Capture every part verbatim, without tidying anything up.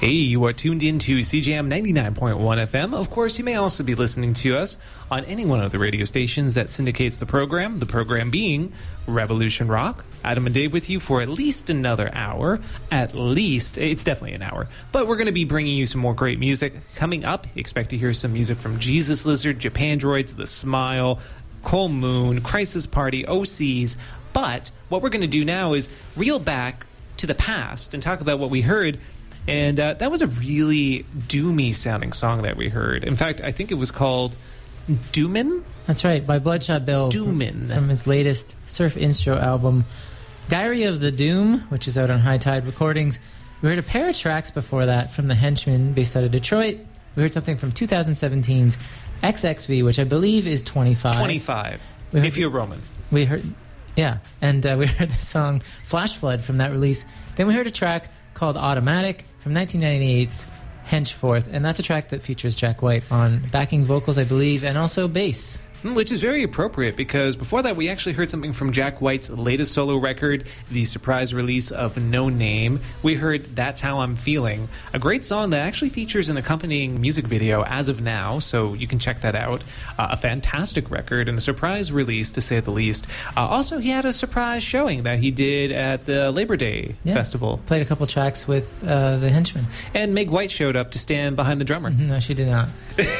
Hey, you are tuned in to C J M ninety-nine point one F M. Of course, you may also be listening to us on any one of the radio stations that syndicates the program, the program being Revolution Rock. Adam and Dave with you for at least another hour. At least. It's definitely an hour. But we're going to be bringing you some more great music. Coming up, expect to hear some music from Jesus Lizard, Japandroids, The Smile, Cole Moon, Crisis Party, O Cs. But what we're going to do now is reel back to the past and talk about what we heard. And uh, that was a really doomy sounding song that we heard. In fact, I think it was called Doomin'? That's right, by Bloodshot Bill. Doomin'. From, from his latest Surf Instro album, Diary of the Doom, which is out on High Tide Recordings. We heard a pair of tracks before that from The Henchmen, based out of Detroit. We heard something from twenty seventeen's X X V, which I believe is twenty-five. twenty-five, heard, if you're Roman. We heard, yeah, and uh, we heard the song Flash Flood from that release. Then we heard a track called Automatic from nineteen ninety-eight's Henchforth, and that's a track that features Jack White on backing vocals, I believe, and also bass. Which is very appropriate, because before that we actually heard something from Jack White's latest solo record, the surprise release of No Name. We heard That's How I'm Feeling, a great song that actually features an accompanying music video as of now, so you can check that out. Uh, a fantastic record and a surprise release, to say the least. Uh, also, he had a surprise showing that he did at the Labor Day yeah. Festival. Played a couple tracks with uh, the Henchmen. And Meg White showed up to stand behind the drummer. No, she did not.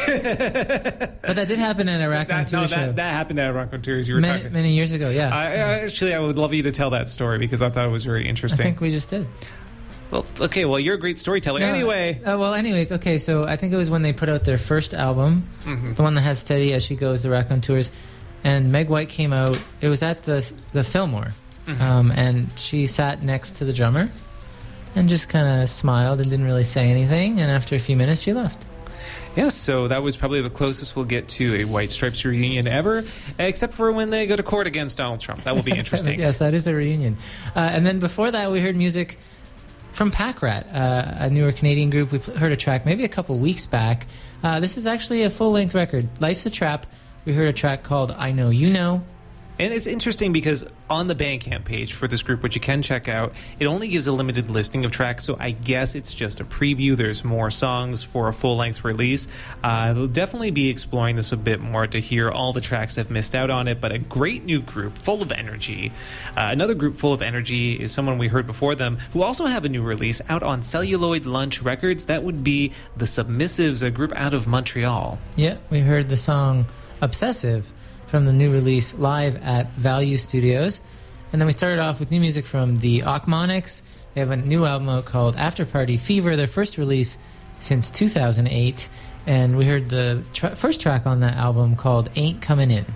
But that did happen in a Raconteur No, show. that, that happened at Raconteur, as you were many, talking. Many years ago, yeah. I, I, actually, I would love you to tell that story, because I thought it was very interesting. I think we just did. Well, okay, well, you're a great storyteller. No, anyway. Uh, well, anyways, okay, so I think it was when they put out their first album, mm-hmm. the one that has Steady As She Goes, the Raconteurs, and Meg White came out. It was at the, the Fillmore, mm-hmm. um, and she sat next to the drummer and just kind of smiled and didn't really say anything, and after a few minutes, she left. Yes, so that was probably the closest we'll get to a White Stripes reunion ever, except for when they go to court against Donald Trump. That will be interesting. Yes, that is a reunion. Uh, and then before that, we heard music from Pack Rat, uh, a newer Canadian group. We heard a track maybe a couple weeks back. Uh, this is actually a full-length record. Life's a Trap. We heard a track called I Know You Know. And it's interesting because on the Bandcamp page for this group, which you can check out, it only gives a limited listing of tracks, so I guess it's just a preview. There's more songs for a full-length release. Uh, they'll definitely be exploring this a bit more to hear all the tracks I've missed out on it, but a great new group full of energy. Uh, another group full of energy is someone we heard before them, who also have a new release out on Celluloid Lunch Records. That would be The Submissives, a group out of Montreal. Yeah, we heard the song Obsessive from the new release live at Value Studios. And then we started off with new music from the Ochmonics. They have a new album out called After Party Fever, their first release since two thousand eight. And we heard the tra- first track on that album called Ain't Comin' In.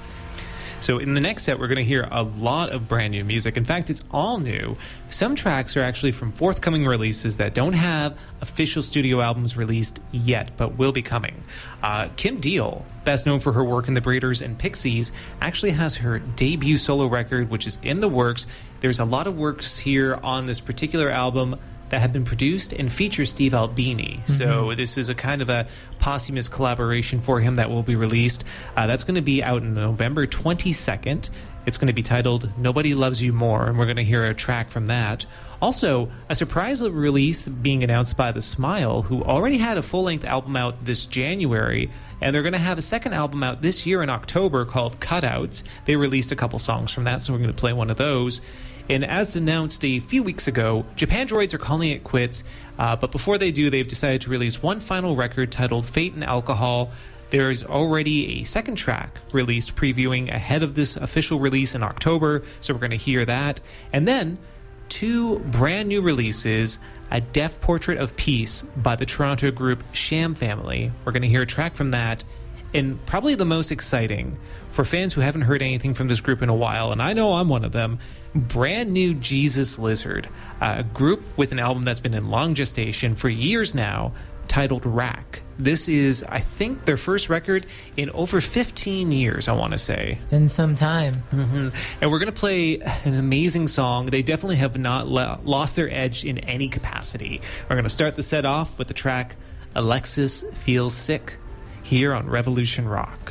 So in the next set, we're going to hear a lot of brand new music. In fact, it's all new. Some tracks are actually from forthcoming releases that don't have official studio albums released yet, but will be coming. Uh, Kim Deal, best known for her work in The Breeders and Pixies, actually has her debut solo record, which is in the works. There's a lot of works here on this particular album that have been produced and feature Steve Albini. Mm-hmm. So this is a kind of a posthumous collaboration for him that will be released. Uh, that's going to be out on November twenty-second. It's going to be titled Nobody Loves You More, and we're going to hear a track from that. Also, a surprise release being announced by The Smile, who already had a full-length album out this January, and they're going to have a second album out this year in October called Cutouts. They released a couple songs from that, so we're going to play one of those. And as announced a few weeks ago, Japandroids are calling it quits, uh, but before they do, they've decided to release one final record titled Fate and Alcohol. There's already a second track released previewing ahead of this official release in October, so we're going to hear that. And then two brand new releases, A Deaf Portrait of Peace by the Toronto group Sham Family. We're going to hear a track from that. And probably the most exciting for fans who haven't heard anything from this group in a while, and I know I'm one of them, brand new Jesus Lizard, a group with an album that's been in long gestation for years now, titled Rack. This is, I think, their first record in over fifteen years, I want to say. It's been some time. Mm-hmm. And we're going to play an amazing song. They definitely have not le- lost their edge in any capacity. We're going to start the set off with the track Alexis Feels Sick here on Revolution Rock.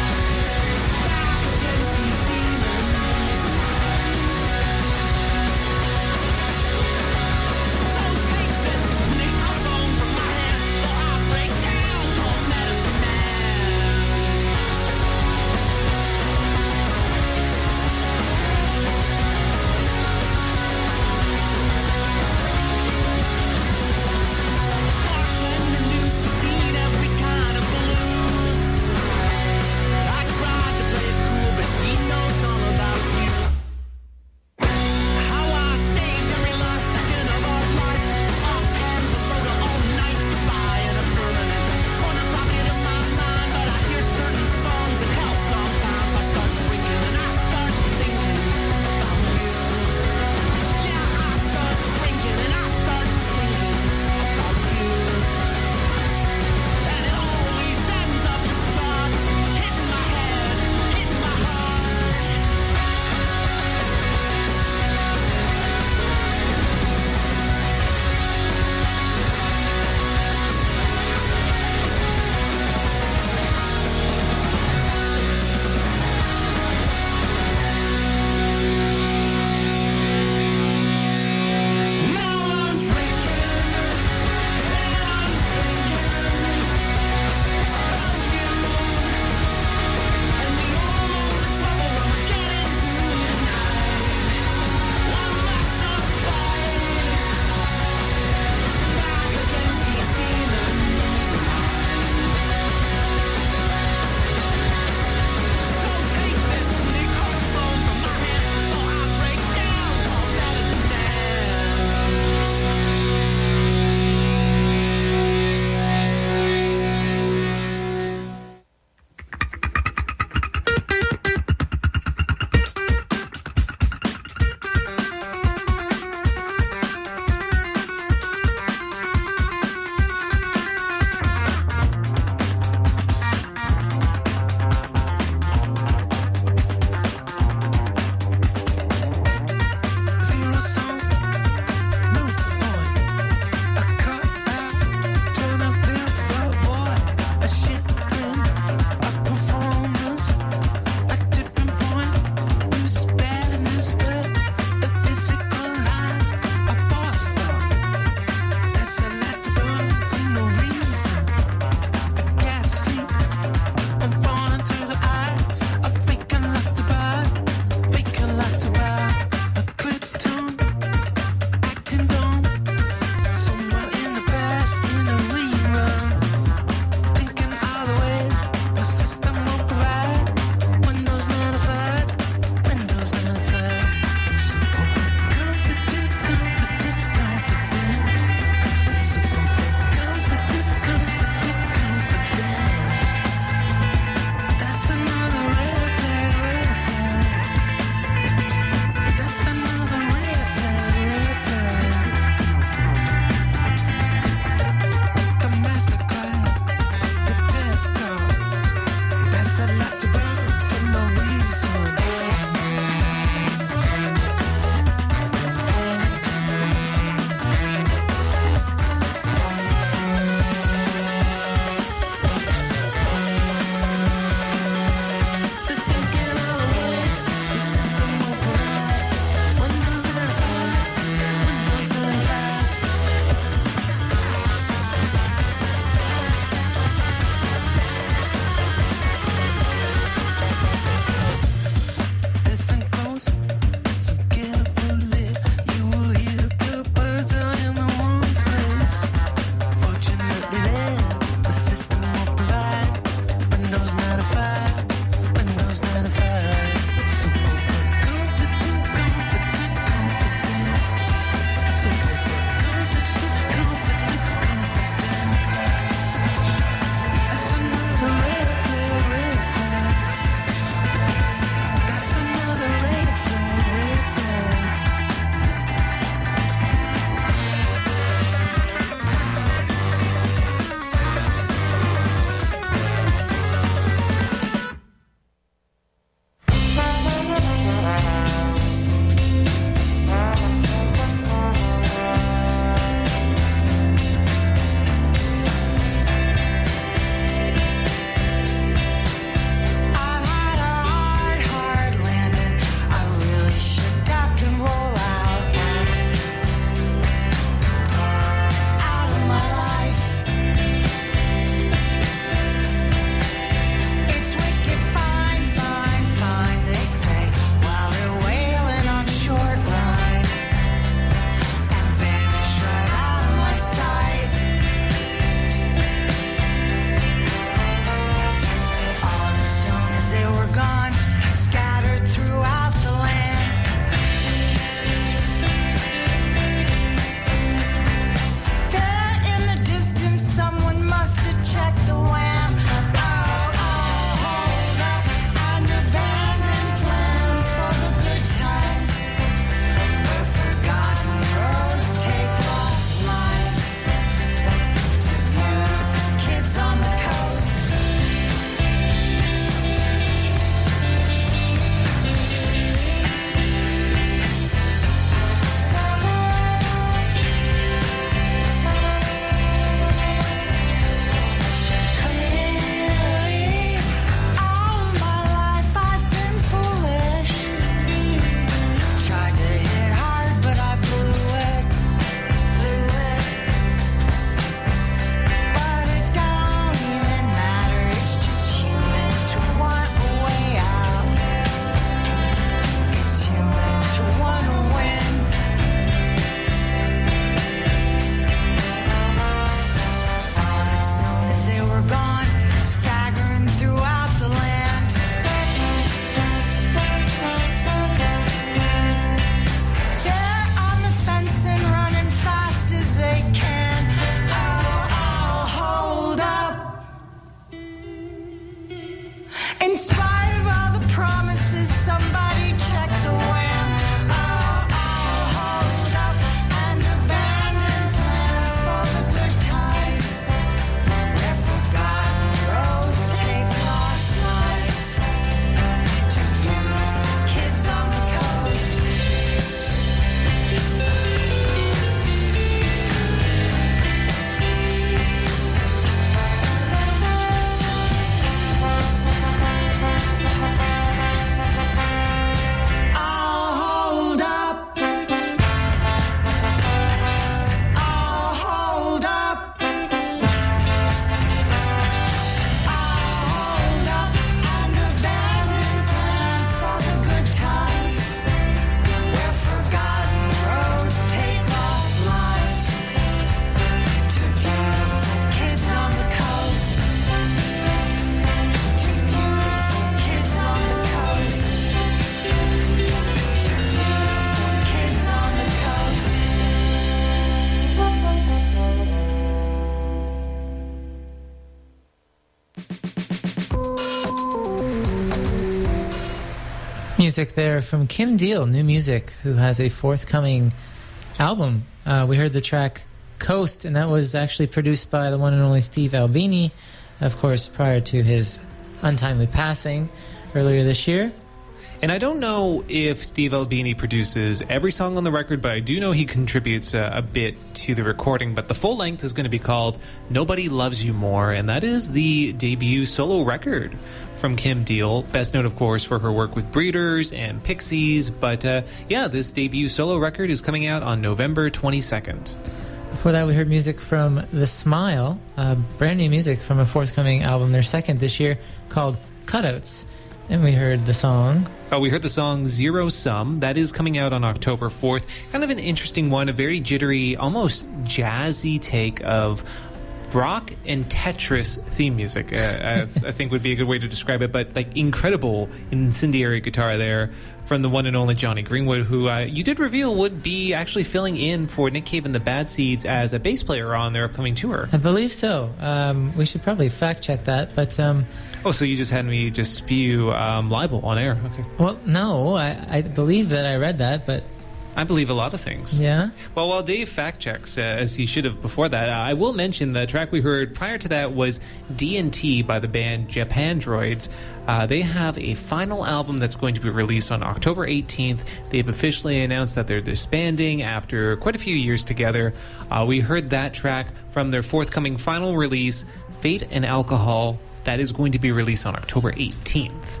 Music there from Kim Deal, new music, who has a forthcoming album. Uh, we heard the track Coast, and that was actually produced by the one and only Steve Albini, of course, prior to his untimely passing earlier this year. And I don't know if Steve Albini produces every song on the record, but I do know he contributes a, a bit to the recording. But the full length is going to be called Nobody Loves You More, and that is the debut solo record from Kim Deal. Best known, of course, for her work with Breeders and Pixies. But uh, yeah, this debut solo record is coming out on November twenty-second. Before that, we heard music from The Smile, uh, brand new music from a forthcoming album, their second this year, called Cutouts. And we heard the song. Oh, we heard the song Zero Sum. That is coming out on October fourth. Kind of an interesting one, a very jittery, almost jazzy take of rock and Tetris theme music, uh, I, I think would be a good way to describe it. But like incredible incendiary guitar there from the one and only Jonny Greenwood, who uh, you did reveal would be actually filling in for Nick Cave and the Bad Seeds as a bass player on their upcoming tour. I believe so. Um, we should probably fact check that, but... Um, oh, so you just had me just spew um, libel on air. Okay. Well, no, I, I believe that I read that, but... I believe a lot of things. Yeah? Well, while Dave fact checks, uh, as he should have before that, uh, I will mention the track we heard prior to that was D and T by the band Japandroids. Uh, they have a final album that's going to be released on October eighteenth. They've officially announced that they're disbanding after quite a few years together. Uh, we heard that track from their forthcoming final release, Fate and Alcohol. That is going to be released on October eighteenth.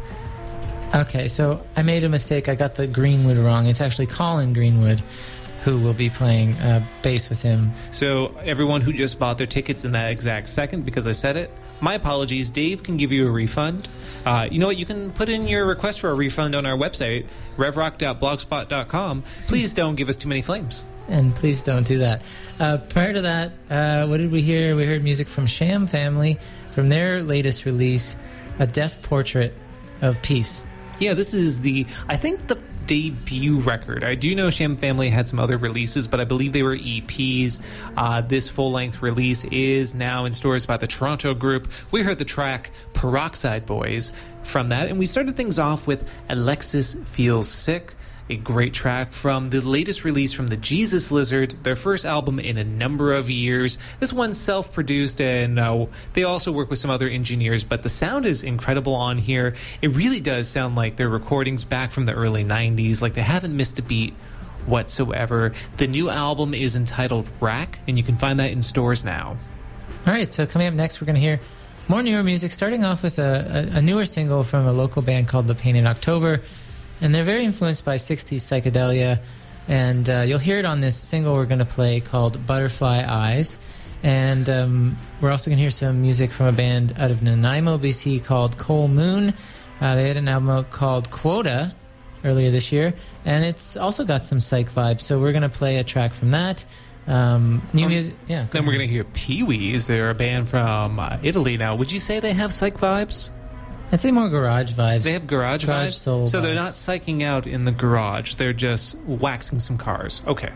Okay, so I made a mistake. I got the Greenwood wrong. It's actually Colin Greenwood who will be playing uh, bass with him. So everyone who just bought their tickets in that exact second because I said it, my apologies. Dave can give you a refund. Uh, you know what? You can put in your request for a refund on our website, rev rock dot blogspot dot com. Please don't give us too many flames. And please don't do that. Uh, prior to that, uh, what did we hear? We heard music from Sham Family from their latest release, A Deaf Portrait of Peace. Yeah, this is the, I think, the debut record. I do know Sham Family had some other releases, but I believe they were E Ps. Uh, this full-length release is now in stores by the Toronto group. We heard the track Peroxide Boys from that, and we started things off with Alexis Feels Sick, a great track from the latest release from the Jesus Lizard, their first album in a number of years. This one's self-produced, and uh, they also work with some other engineers, but the sound is incredible on here. It really does sound like their recordings back from the early nineties, like they haven't missed a beat whatsoever. The new album is entitled Rack, and you can find that in stores now. All right, so coming up next, we're going to hear more newer music, starting off with a, a, a newer single from a local band called The Pain in October. And they're very influenced by sixties psychedelia, and uh, you'll hear it on this single we're going to play called Butterfly Eyes. And um, we're also going to hear some music from a band out of Nanaimo, B C called Coal Moon. Uh, they had an album out called Quota earlier this year, and it's also got some psych vibes, so we're going to play a track from that. Um, new um, music, yeah. Then we're going to hear Pee-wees. They're a band from uh, Italy now. Would you say they have psych vibes? I'd say more garage vibes. They have garage, garage vibes? Soul so vibes. They're not psyching out in the garage. They're just waxing some cars. Okay.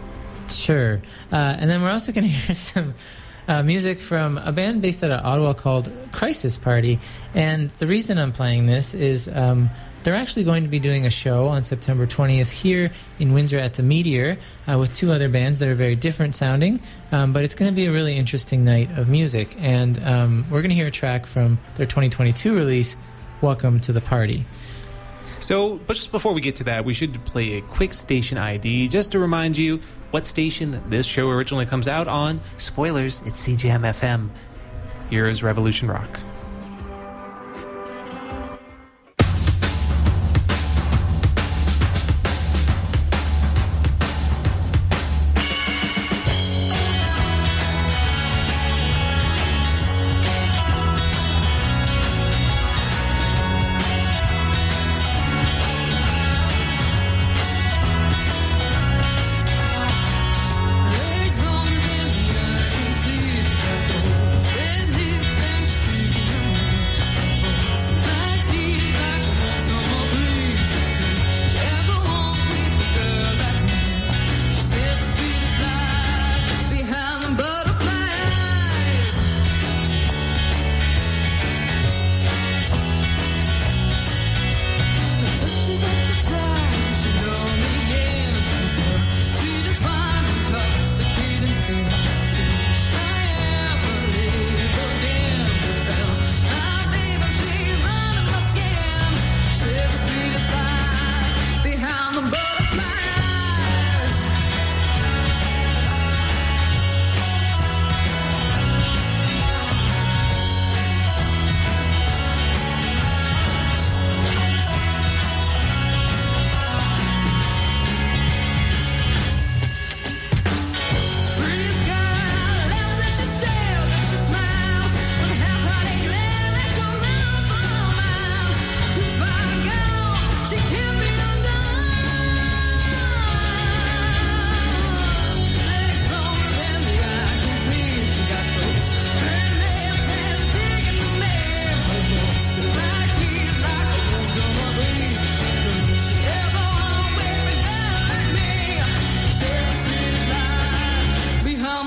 Sure. Uh, and then we're also going to hear some uh, music from a band based out of Ottawa called Crisis Party. And the reason I'm playing this is um, they're actually going to be doing a show on September twentieth here in Windsor at the Meteor uh, with two other bands that are very different sounding. Um, but it's going to be a really interesting night of music. And um, we're going to hear a track from their twenty twenty-two release, Welcome to the Party. So, but just before we get to that, we should play a quick station I D just to remind you what station this show originally comes out on. Spoilers, it's C J M F M. Here is Revolution Rock. Speaking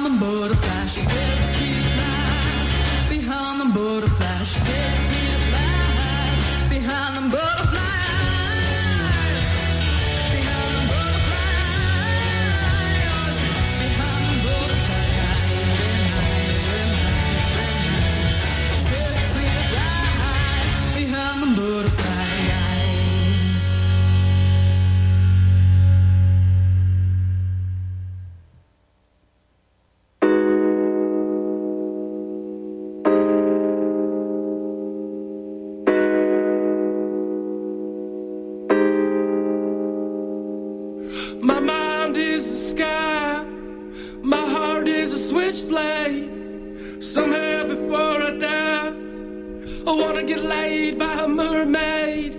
the butterfly, she says the sweetest lies. Behind the butterfly, she says the sweetest lies. Behind the butterfly. My mind is the sky, my heart is a switchblade. Somehow before I die, I wanna get laid by a mermaid.